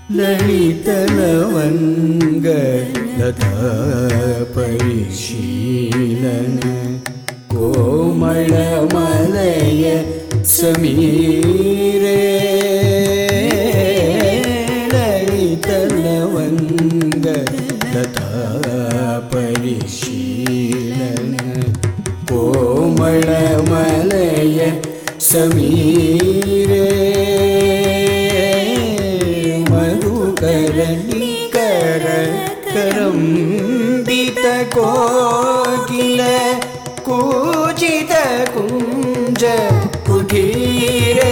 ಲಲಿತಲವಂಗ ಲತಾ ಪರಿಶೀಲನ ಕೋಮಳ ಮಲಯ ಸಮೀರೇ ಲಲಿತಲವಂಗ ಲತಾ ಪರಿಶೀಲನ ಕೋಮಳ ಮಲಯ ಸಮೀರೇ ಮಧುಕರಣಿಕರ ಕರಂಬಿತ ಕೋಕಿಲ ಕೂಜಿತ ಕುಂಜ ಕುಟೀರೇ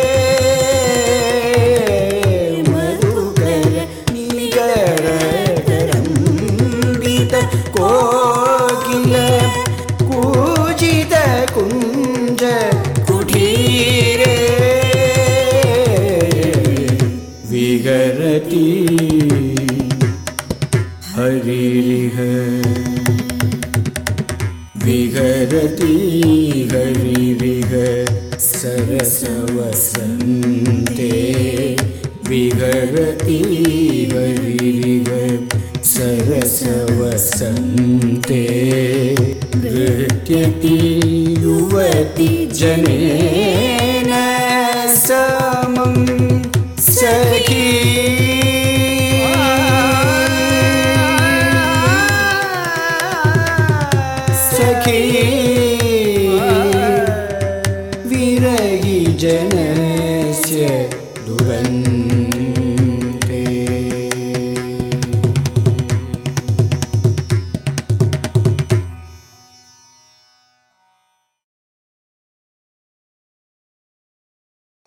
ಮಧುಕರಣಿಕರ ಕರಂಬಿತ ಕೋಕಿಲ ಕೂಜಿತ ಕುಂಜ ಕುಟೀರೇ ವಿಗರತಿ ಹರಿರಿಹ ವಿಗರತಿ ಹರಿರಿಹ ಸರಸವಸಂತೆ ವಿಗರತಿ ಹರಿರಿಹ ಸರಸವಸಂತೆ ನೃತ್ಯತಿ ಯುವತಿ ಜನೇನ ಸಮಂ ಸಖಿ ಸಖಿ ವಿರಗಿ ಜನಸ್ಯ ದುರಂತ